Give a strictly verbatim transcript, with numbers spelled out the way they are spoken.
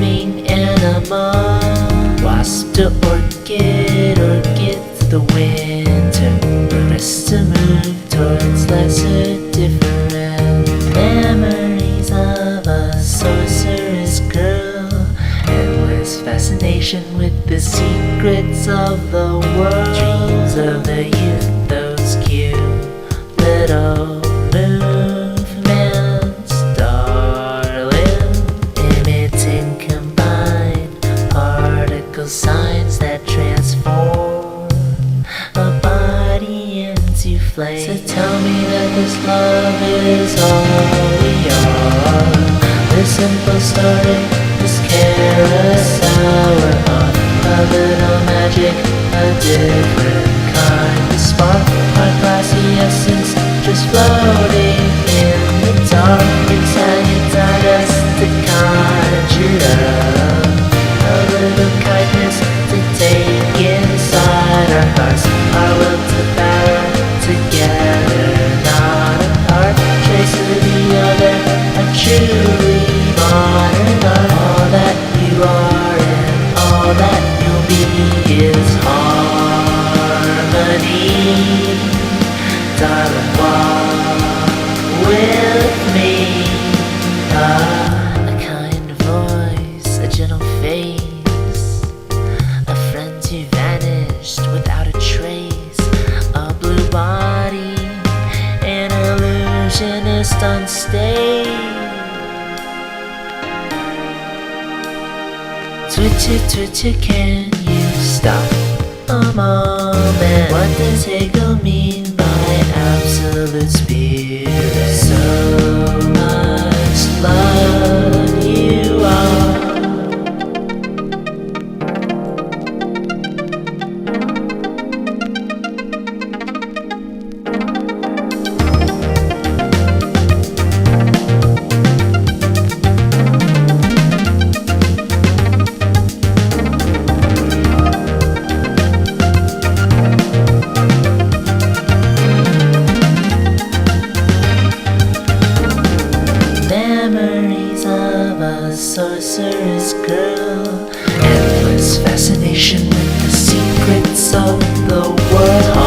living animal. Wasp to orchid, orchid to the winter. Progress to move towards lesser different. Memories of a sorceress girl. Endless fascination with the secrets of the world. Dreams of the youth, those cute little movements, darling, emitting combined particle signs that transform a body into flame. So tell me that this love is all we are. This simple story, this carousel we're on, a little magic, a different kind of spark, our classy essence just floating in the dark. Excited us to conjure up a little kindness to take inside our hearts, our will to power together, not apart. Trace of the other, a truly modern art. All that you are and all that you'll be is harmony. Darling, walk with me. Ah, a kind voice, a gentle face, a friend who vanished without a trace, a blue body, an illusionist on stage. Twitcher, twitcher, can you stop a moment? What does Hegel mean by absolute spirit? So much love you are. Memories of a sorceress girl. Endless fascination with the secrets of the world.